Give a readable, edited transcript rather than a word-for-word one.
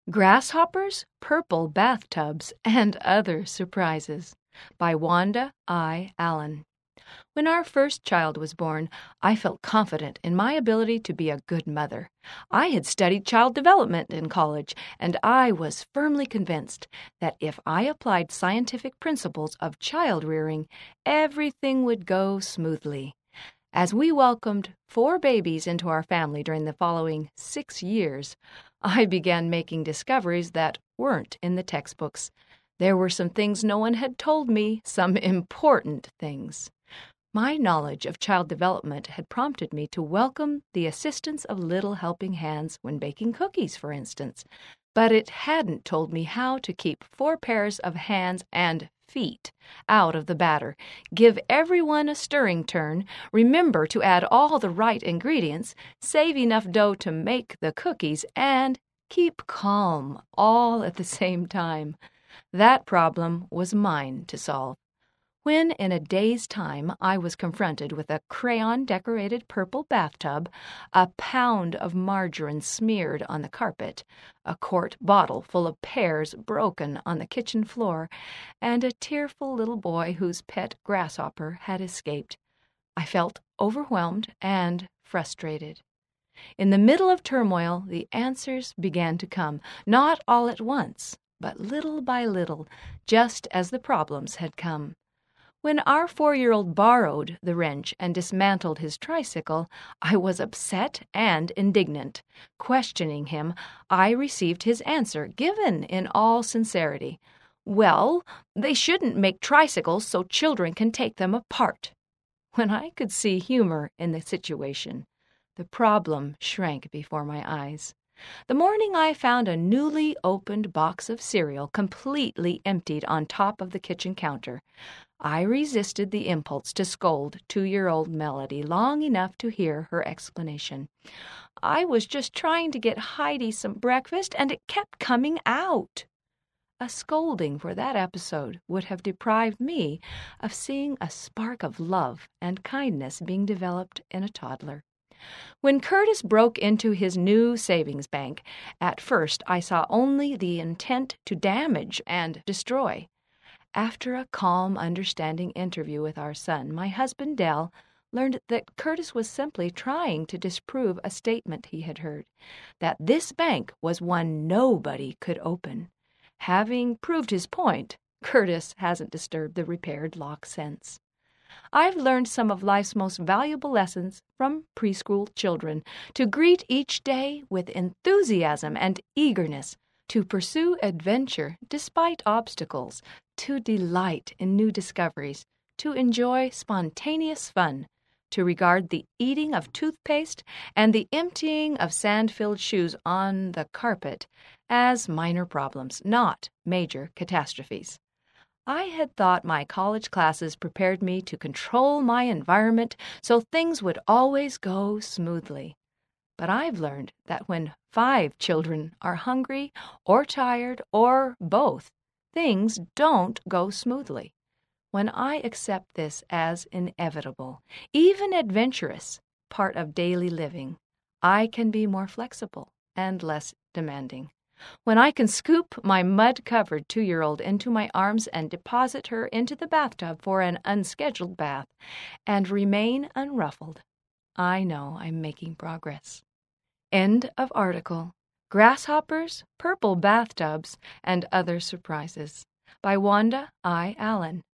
Grasshoppers, Purple Bathtubs, and Other Surprises by Wanda I. Allen. When our first child was born, I felt confident in my ability to be a good mother. I had studied child development in college, and I was firmly convinced that if I applied scientific principles of child rearing, everything would go smoothly. As we welcomed 4 babies into our family during the following 6 years, I began making discoveries that weren't in the textbooks. There were some things no one had told me, some important things. My knowledge of child development had prompted me to welcome the assistance of little helping hands when baking cookies, for instance. But it hadn't told me how to keep 4 pairs of hands and feet out of the batter, give everyone a stirring turn, remember to add all the right ingredients, save enough dough to make the cookies, and keep calm all at the same time. That problem was mine to solve. When, in a day's time, I was confronted with a crayon-decorated purple bathtub, a pound of margarine smeared on the carpet, a quart bottle full of pears broken on the kitchen floor, and a tearful little boy whose pet grasshopper had escaped, I felt overwhelmed and frustrated. In the middle of turmoil, the answers began to come, not all at once, but little by little, just as the problems had come. When our 4-year-old borrowed the wrench and dismantled his tricycle, I was upset and indignant. Questioning him, I received his answer, given in all sincerity. Well, they shouldn't make tricycles so children can take them apart. When I could see humor in the situation, the problem shrank before my eyes. The morning I found a newly opened box of cereal completely emptied on top of the kitchen counter, I resisted the impulse to scold 2-year-old Melody long enough to hear her explanation. I was just trying to get Heidi some breakfast, and it kept coming out. A scolding for that episode would have deprived me of seeing a spark of love and kindness being developed in a toddler. When Curtis broke into his new savings bank, at first I saw only the intent to damage and destroy. After a calm, understanding interview with our son, my husband, Dell, learned that Curtis was simply trying to disprove a statement he had heard, that this bank was one nobody could open. Having proved his point, Curtis hasn't disturbed the repaired lock since. I've learned some of life's most valuable lessons from preschool children, to greet each day with enthusiasm and eagerness, to pursue adventure despite obstacles, to delight in new discoveries, to enjoy spontaneous fun, to regard the eating of toothpaste and the emptying of sand-filled shoes on the carpet as minor problems, not major catastrophes. I had thought my college classes prepared me to control my environment so things would always go smoothly. But I've learned that when 5 children are hungry or tired or both, things don't go smoothly. When I accept this as inevitable, even adventurous, part of daily living, I can be more flexible and less demanding. When I can scoop my mud-covered 2-year-old into my arms and deposit her into the bathtub for an unscheduled bath and remain unruffled, I know I'm making progress. End of article. Grasshoppers, Purple Bathtubs, and Other Surprises by Wanda I. Allen.